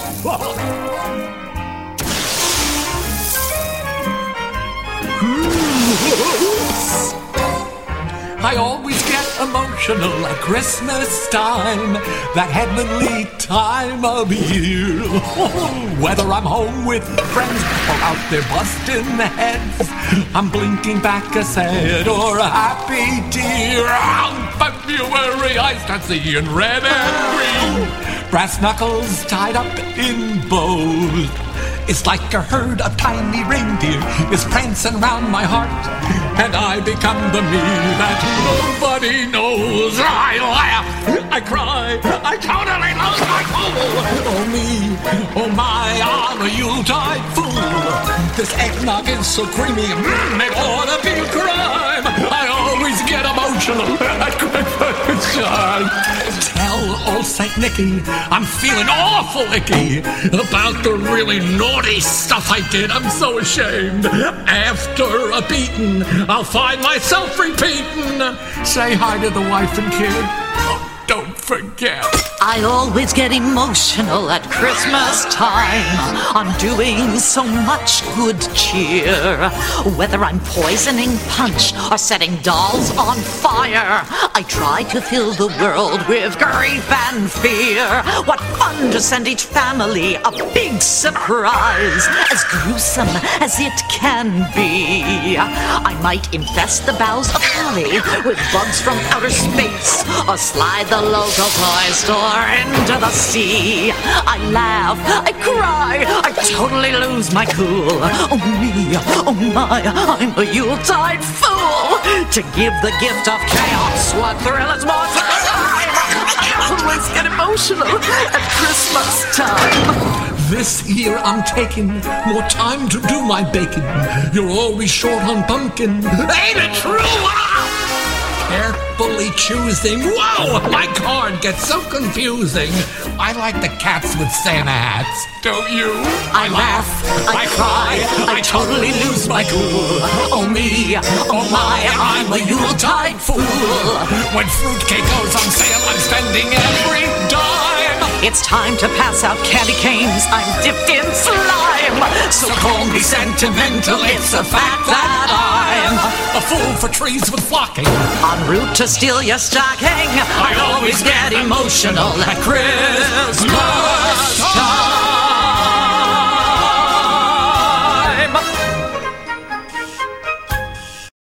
I always get emotional at Christmas time, that heavenly time of year. Whether I'm home with friends or out there busting heads, I'm blinking back a sad or a happy tear. February, I start seeing red and green, brass knuckles tied up in bows. It's like a herd of tiny reindeer is prancing round my heart, and I become the me that nobody knows. I laugh, I cry, I totally lose my cool. Oh me, oh my, I'm a Yuletide fool. This eggnog is so creamy, it ought to be a crime. I always get emotional at Christmas time. Tell old Saint Nicky I'm feeling awful icky about the really naughty stuff I did. I'm so ashamed. After a beating, I'll find myself repeating. Say hi to the wife and kid. Oh, don't forget. I always get emotional at Christmas time. I'm doing so much good cheer. Whether I'm poisoning punch or setting dolls on fire, I try to fill the world with grief and fear. What fun to send each family a big surprise, as gruesome as it can be. I might infest the boughs of holly with bugs from outer space, or slide the local toy store into the sea. I laugh, I cry, I totally lose my cool. Oh me, oh my, I'm a Yuletide fool. To give the gift of chaos, what thrill is more time? I always get emotional at Christmas time. This year I'm taking more time to do my baking. You're always short on pumpkin. Ain't it true? Carefully choosing. Whoa, my card gets so confusing. I like the cats with Santa hats, don't you? I laugh, I cry, I totally lose my cool. Oh me, oh my, I'm a Yuletide fool. When fruitcake goes on sale, I'm spending every dime. It's time to pass out candy canes, I'm dipped in slime. So call me sentimental, it's a fact that I'm a fool for trees with flocking. En route to steal your stocking, I always get emotional at Christmas time.